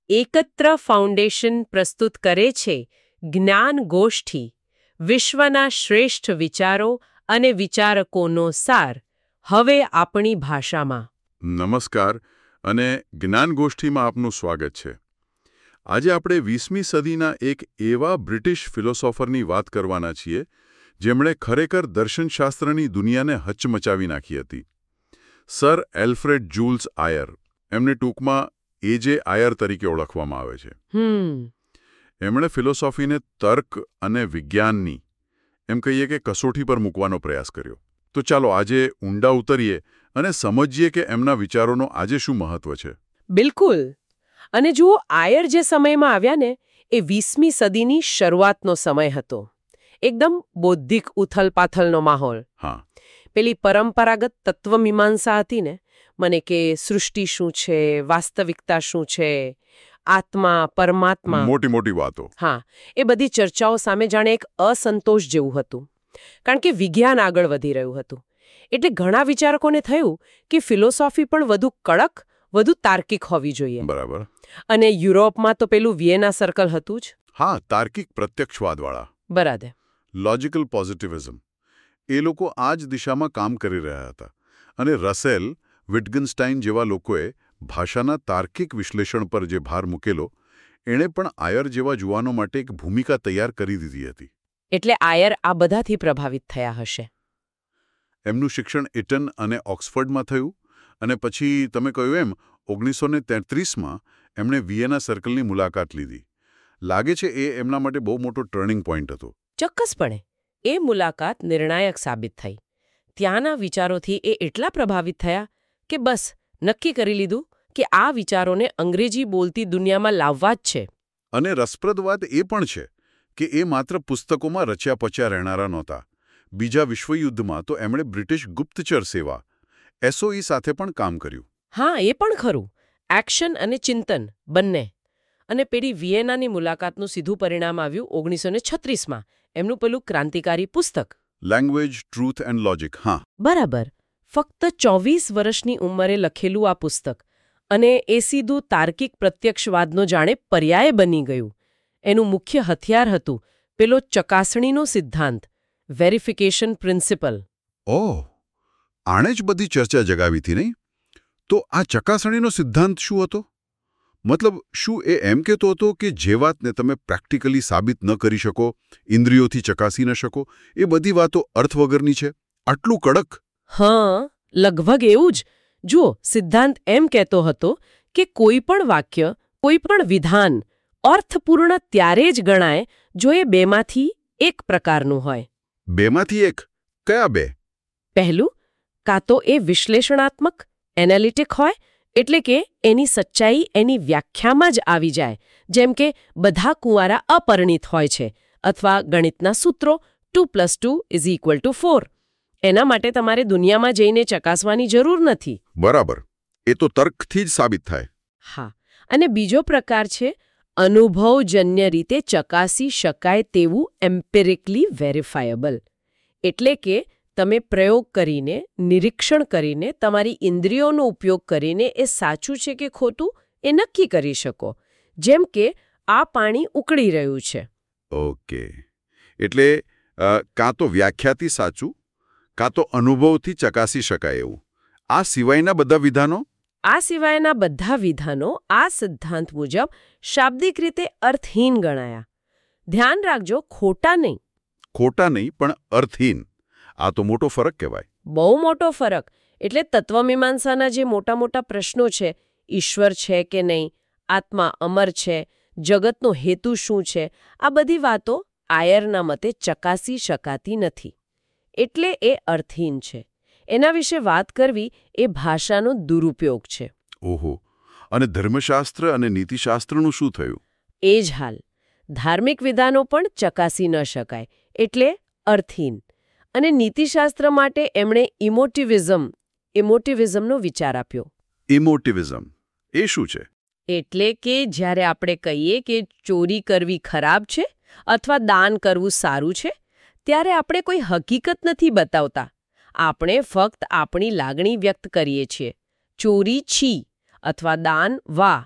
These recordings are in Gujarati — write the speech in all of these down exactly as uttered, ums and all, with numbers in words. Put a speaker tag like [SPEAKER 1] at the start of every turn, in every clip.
[SPEAKER 1] એકત્ર ફાઉન્ડેશન પ્રસ્તુત કરે છે જ્ઞાન ગોષ્ઠી, વિશ્વના શ્રેષ્ઠ વિચારો અને વિચારકોનો સાર, હવે આપણી ભાષામાં.
[SPEAKER 2] નમસ્કાર અને જ્ઞાન ગોષ્ઠીમાં આપનું સ્વાગત છે. આજે આપણે વીસમી સદીના એક એવા બ્રિટિશ ફિલોસોફરની વાત કરવાના છીએ જેમણે ખરેખર દર્શનશાસ્ત્રની દુનિયાને હચમચાવી નાખી હતી. સર એલ્ફ્રેડ જુલ્સ આયર, એમને ટૂંકમાં એ જે આયર તરીકે ઓળખવામાં આવે છે. એમણે ફિલોસોફીને તર્ક અને વિજ્ઞાનની, એમ કહીએ કે કસોટી પર મૂકવાનો પ્રયાસ કર્યો. તો ચાલો આજે ઊંડા ઉતરીએ અને સમજીએ કે એમના વિચારોનો આજે શું મહત્વ છે.
[SPEAKER 1] બિલકુલ. અને જુઓ, આયર જે સમયમાં આવ્યા ને એ વીસમી સદીની શરૂઆતનો સમય હતો. એકદમ બૌદ્ધિક ઉથલપાથલનો માહોલ.
[SPEAKER 2] હા,
[SPEAKER 1] પેલી પરંપરાગત તત્વમીમાંસા હતી ને, મને કે સૃષ્ટિ શું છે, વાસ્તવિકતા શું છે, આત્મા, પરમાત્મા,
[SPEAKER 2] મોટી મોટી વાતો.
[SPEAKER 1] હા, એ બધી ચર્ચાઓ સામે જાણે એક અસંતોષ જેવું હતું, કારણ કે વિજ્ઞાન આગળ વધી રહ્યું હતું. એટલે ઘણા વિચારકોને થયું કે ફિલોસોફી પણ વધુ કડક, વધુ તાર્કિક હોવી જોઈએ.
[SPEAKER 2] બરાબર.
[SPEAKER 1] અને યુરોપમાં તો પેલું વિયેના સર્કલ હતું જ.
[SPEAKER 2] હા, તાર્કિક પ્રત્યક્ષવાદવાળા.
[SPEAKER 1] બરાબર.
[SPEAKER 2] લોજિકલ પોઝિટિવિઝમ. એ લોકો આ જ દિશામાં કામ કરી રહ્યા હતા. અને રસેલ, વિટગનસ્ટાઇન જેવા લોકોએ ભાષાના તાર્કિક વિશ્લેષણ પર જે ભાર મૂકેલો, એણે પણ આયર જેવા જુવાનો માટે એક ભૂમિકા તૈયાર કરી દીધી હતી.
[SPEAKER 1] એટલે આયર આ બધાથી પ્રભાવિત થયા હશે.
[SPEAKER 2] એમનું શિક્ષણ ઇટન અને ઓક્સફર્ડમાં થયું અને પછી તમે કહ્યું એમ ઓગણીસો ને તેત્રીસમાં એમણે વિયેના સર્કલની મુલાકાત લીધી. લાગે છે એ એમના માટે બહુ મોટો ટર્નિંગ પોઈન્ટ હતો.
[SPEAKER 1] ચોક્કસપણે. એ મુલાકાત નિર્ણાયક સાબિત થઈ. ત્યાંના વિચારોથી એ એટલા પ્રભાવિત થયા કે બસ નક્કી કરી લીધું કે આ વિચારોને અંગ્રેજી બોલતી દુનિયામાં લાવવા જ છે.
[SPEAKER 2] અને રસપ્રદ વાત એ પણ છે કે એ માત્ર પુસ્તકોમાં રચ્યા પચ્યા રહેનારા નહોતા. બીજા વિશ્વયુદ્ધમાં તો એમણે બ્રિટિશ ગુપ્તચર સેવા એસઓઈ સાથે પણ કામ કર્યું.
[SPEAKER 1] હા, એ પણ ખરું. એક્શન અને ચિંતન બંને. અને પેલી વિયેનાની મુલાકાતનું સીધું પરિણામ આવ્યું ઓગણીસો ને છત્રીસમાં એમનું પેલું ક્રાંતિકારી પુસ્તક
[SPEAKER 2] લેંગ્વેજ, ટ્રુથ એન્ડ લોજિક. હા,
[SPEAKER 1] બરાબર. ફક્ત ચોવીસ વર્ષની ઉંમરે લખેલું આ પુસ્તક, અને એ સીધું તાર્કિક પ્રત્યક્ષવાદનો જાણે પર્યાય બની ગયું. એનું મુખ્ય હથિયાર હતું પેલો ચકાસણીનો સિદ્ધાંત, વેરિફિકેશન પ્રિન્સિપલ.
[SPEAKER 2] ઓહ, આણે જ બધી ચર્ચા જગાવી હતી નહીં? તો આ ચકાસણીનો સિદ્ધાંત શું હતો? મતલબ, શું એ એમ કહેતો હતો કે જે વાતને તમે પ્રેક્ટિકલી સાબિત ન કરી શકો, ઇન્દ્રિયોથી ચકાસી ન શકો, એ બધી વાતો અર્થ વગરની છે? આટલું કડક?
[SPEAKER 1] હા, લગભગ એવું જ. જુઓ, સિદ્ધાંત એમ કહેતો હતો કે કોઈ પણ વાક્ય, કોઈ પણ વિધાન અર્થપૂર્ણ ત્યારે જ ગણાય જો એ બેમાંથી એક પ્રકારનું હોય.
[SPEAKER 2] બેમાંથી એક? કયા બે?
[SPEAKER 1] પહેલું, કાં તો એ વિશ્લેષણાત્મક, એનાલિટિક હોય, એટલે કે એની સચ્ચાઈ એની વ્યાખ્યામાં જ આવી જાય, જેમ કે બધા કુંવારા અપરિણિત હોય છે, અથવા ગણિતના સૂત્રો two plus two is equal to four. એના માટે તમારે દુનિયામાં જઈને ચકાસવાની જરૂર નથી.
[SPEAKER 2] બરાબર. એ તો તર્કથી જ સાબિત થાય.
[SPEAKER 1] હા. અને બીજો પ્રકાર છે અનુભવજન્ય રીતે ચકાસી શકાય તેવું એમ્પિરિકલી વેરિફાયેબલ. એટલે કે તમે પ્રયોગ કરીને, નિરીક્ષણ કરીને, તમારી ઇન્દ્રિયોનો ઉપયોગ કરીને એ સાચું છે કે ખોટું એ નક્કી કરી શકો. જેમ કે આ પાણી ઉકળી રહ્યું છે.
[SPEAKER 2] ઓકે. એટલે કાં તો વ્યાખ્યાથી સાચું, કાં તો અનુભવથી ચકાસી શકાય એવું. આ સિવાયના બધા વિધાનો?
[SPEAKER 1] આ સિવાયના બધા વિધાનો આ સિદ્ધાંત મુજબ શાબ્દિક રીતે અર્થહીન ગણાયા. ધ્યાન રાખજો, ખોટા નહીં.
[SPEAKER 2] ખોટા નહીં, પણ અર્થહીન. આ તો મોટો ફરક કહેવાય.
[SPEAKER 1] બહુ મોટો ફરક. એટલે તત્વમીમાંસાના જે મોટા મોટા પ્રશ્નો છે, ઈશ્વર છે કે નહીં, આત્મા અમર છે, જગતનો હેતુ શું છે, આ બધી વાતો આયરના મતે ચકાસી શકાતી નથી. એટલે એ અર્થહીન છે. એના વિશે વાત કરવી એ ભાષાનો દુરુપયોગ છે.
[SPEAKER 2] ઓહો. અને ધર્મશાસ્ત્ર અને નીતિશાસ્ત્રનું શું થયું?
[SPEAKER 1] એ જ હાલ. ધાર્મિક વિધાનો પણ ચકાસી ન શકાય, એટલે અર્થહીન. અને નીતિશાસ્ત્ર માટે એમણે ઇમોટિવિઝમ ઇમોટિવિઝમનો વિચાર આપ્યો.
[SPEAKER 2] ઇમોટિવિઝમ એ શું છે?
[SPEAKER 1] એટલે કે જ્યારે આપણે કહીએ કે ચોરી કરવી ખરાબ છે અથવા દાન કરવું સારું છે, ત્યારે આપણે કોઈ હકીકત નથી બતાવતા. આપણે ફક્ત આપણી લાગણી વ્યક્ત કરીએ છીએ. ચોરી છી અથવા દાન વાહ.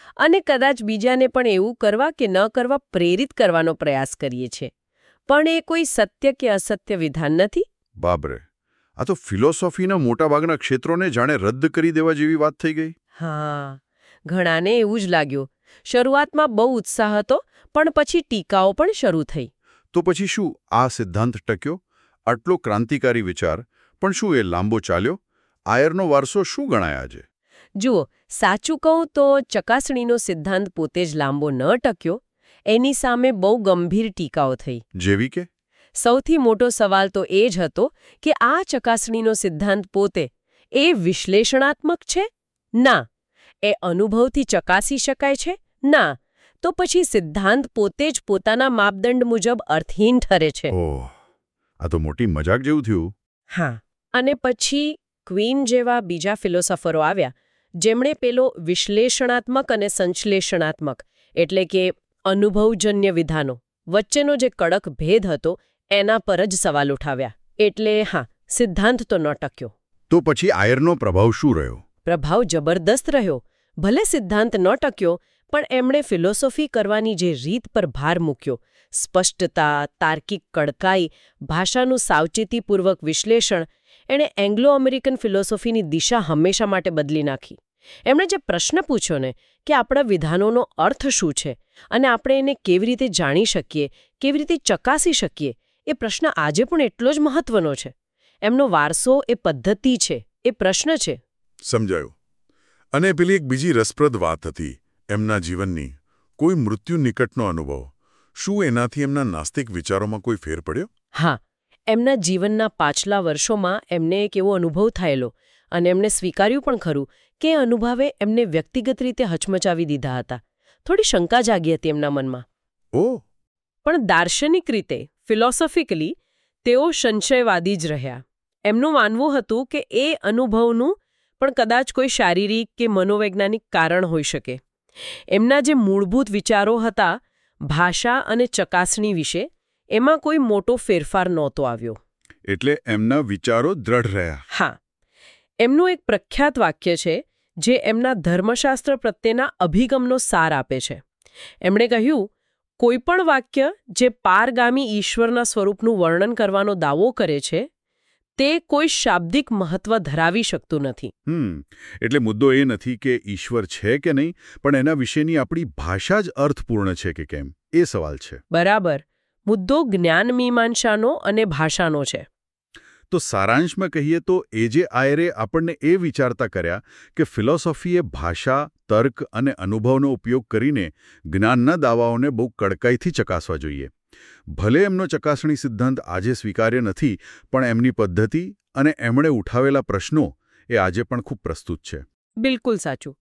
[SPEAKER 1] અને કદાચ બીજાને પણ એવું કરવા કે ન કરવા પ્રેરિત કરવાનો પ્રયાસ કરીએ છીએ. પણ એ કોઈ સત્ય કે અસત્ય વિધાન નથી.
[SPEAKER 2] બાબરે, આ તો ફિલોસોફીના મોટાભાગના ક્ષેત્રોને જાણે રદ કરી દેવા જેવી વાત થઈ ગઈ.
[SPEAKER 1] હા, ઘણાને એવું જ લાગ્યું. શરૂઆતમાં બહુ ઉત્સાહ હતો, પણ પછી ટીકાઓ પણ શરૂ થઈ.
[SPEAKER 2] તો પછી શું આ સિદ્ધાંત ટક્યો? આટલો ક્રાંતિકારી વિચાર, પણ શું એ લાંબો ચાલ્યો? આયરનો વારસો શું ગણાય આજે?
[SPEAKER 1] જુઓ, સાચું કહું તો ચકાસણીનો સિદ્ધાંત પોતે જ લાંબો ન ટક્યો. એની સામે બહુ ગંભીર ટીકાઓ થઈ.
[SPEAKER 2] જેવી કે?
[SPEAKER 1] સૌથી મોટો સવાલ તો એ જ હતો કે આ ચકાસણીનો સિદ્ધાંત પોતે એ વિશ્લેષણાત્મક છે? ના. એ અનુભવથી ચકાસી શકાય છે? ના. તો પછી સિદ્ધાંત પોતે જ પોતાના માપદંડ મુજબ અર્થહીન ઠરે છે.
[SPEAKER 2] ઓહ, આ તો મોટી મજાક જેવું થયું.
[SPEAKER 1] હા, અને પછી ક્વીન જેવા બીજા ફિલોસોફરો આવ્યા, જેમણે પેલો વિશ્લેષણાત્મક અને સંશ્લેષણાત્મક એટલે કે અનુભવજન્ય વિધાનો વચ્ચેનો જે કડક ભેદ હતો એના પર જ સવાલ ઉઠાવ્યા. એટલે હા, સિદ્ધાંત તો ન ટક્યો.
[SPEAKER 2] તો પછી આયરનો પ્રભાવ શું રહ્યો?
[SPEAKER 1] પ્રભાવ જબરદસ્ત રહ્યો. ભલે સિદ્ધાંત ન ટક્યો, પણ એમણે ફિલોસોફી કરવાની જે રીત પર ભાર મૂક્યો, સ્પષ્ટતા, તાર્કિક કડકાઈ, ભાષાનું સાવચેતીપૂર્વક વિશ્લેષણ, એણે એંગ્લો અમેરિકન ફિલોસોફીની દિશા હંમેશા માટે બદલી નાખી. એમણે જે પ્રશ્ન પૂછ્યો ને કે આપણા વિધાનોનો અર્થ શું છે અને આપણે એને કેવી રીતે જાણી શકીએ, કેવી રીતે ચકાસી શકીએ, એ પ્રશ્ન આજે પણ એટલો જ મહત્વનો છે. એમનો વારસો એ પદ્ધતિ છે, એ પ્રશ્ન છે.
[SPEAKER 2] સમજાયું. અને પેલી એક બીજી રસપ્રદ વાત હતી એમના જીવનની, કોઈ મૃત્યુ નિકટનો અનુભવ. શું એનાથી એમના નાસ્તિક વિચારોમાં કોઈ ફેર પડ્યો?
[SPEAKER 1] હા, એમના જીવનના પાછલા વર્ષોમાં એમને એક એવો અનુભવ થયેલો અને એમણે સ્વીકાર્યું પણ ખરું કે એ અનુભવે એમને વ્યક્તિગત રીતે હચમચાવી દીધા હતા. થોડી શંકા જાગી હતી એમના મનમાં.
[SPEAKER 2] ઓહ!
[SPEAKER 1] પણ દાર્શનિક રીતે, ફિલોસોફિકલી, તેઓ સંશયવાદી જ રહ્યા. એમનું માનવું હતું કે એ અનુભવનું પણ કદાચ કોઈ શારીરિક કે મનોવૈજ્ઞાનિક કારણ હોઈ શકે. એમના જે મૂળભૂત વિચારો હતા ભાષા અને ચકાસણી વિશે, એમાં કોઈ મોટો ફેરફાર નહોતો આવ્યો.
[SPEAKER 2] એટલે એમના વિચારો દ્રઢ રહ્યા.
[SPEAKER 1] હા. એમનું એક પ્રખ્યાત વાક્ય છે જે એમના ધર્મશાસ્ત્ર પ્રત્યેના અભિગમનો સાર આપે છે. એમણે કહ્યું, કોઈ પણ વાક્ય જે પારગામી ઈશ્વરના સ્વરૂપનું વર્ણન કરવાનો દાવો કરે છે તે કોઈ શાબ્દિક મહત્વ ધરાવી શકતું નથી.
[SPEAKER 2] હમ એટલે મુદ્દો એ નથી કે ઈશ્વર છે કે નહીં, પણ એના વિશેની આપણી ભાષા જ અર્થપૂર્ણ છે કે કેમ, એ સવાલ છે.
[SPEAKER 1] બરાબર. મુદ્દો જ્ઞાન મીમાંસાનો અને ભાષાનો છે.
[SPEAKER 2] તો સારાંશમાં કહીએ તો એ જે આયરે આપણને એ વિચારતા કર્યા કે ફિલોસોફીએ ભાષા, તર્ક અને અનુભવનો ઉપયોગ કરીને જ્ઞાનના દાવાઓને બહુ કડકાઈથી ચકાસવા જોઈએ. ભલે એમનો ચકાસણી સિદ્ધાંત આજે સ્વીકાર્ય નથી, પણ એમની પદ્ધતિ અને એમણે ઉઠાવેલા પ્રશ્નો એ આજે પણ ખૂબ પ્રસ્તુત છે.
[SPEAKER 1] બિલકુલ સાચું.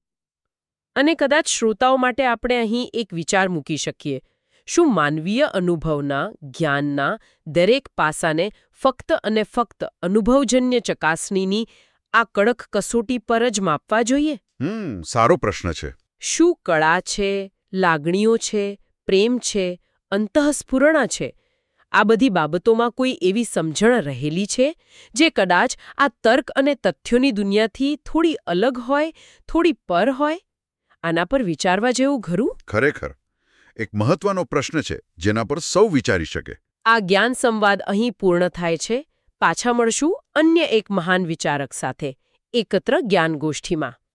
[SPEAKER 1] અને કદાચ શ્રોતાઓ માટે આપણે અહીં એક વિચાર મૂકી શકીએ. શું માનવીય અનુભવના, જ્ઞાનના દરેક પાસાને ફક્ત અને ફક્ત અનુભવજન્ય ચકાસણીની આ કડક કસોટી પર જ માપવા જોઈએ?
[SPEAKER 2] હમ સારો પ્રશ્ન છે.
[SPEAKER 1] શું કળા છે, લાગણીઓ છે, પ્રેમ છે, અંતઃસ્ફુરણા છે, આ બધી બાબતોમાં કોઈ એવી સમજણ રહેલી છે જે કદાચ આ તર્ક અને તથ્યોની દુનિયાથી થોડી અલગ હોય, થોડી પર હોય? આના પર વિચારવા જેવું ખરું?
[SPEAKER 2] ખરેખર એક મહત્વનો પ્રશ્ન છે જેના પર સૌ વિચારી શકે.
[SPEAKER 1] આ જ્ઞાન સંવાદ અહીં પૂર્ણ થાય છે. પાછા મળશું અન્ય એક મહાન વિચારક સાથે એકત્ર જ્ઞાન ગોષ્ઠીમાં.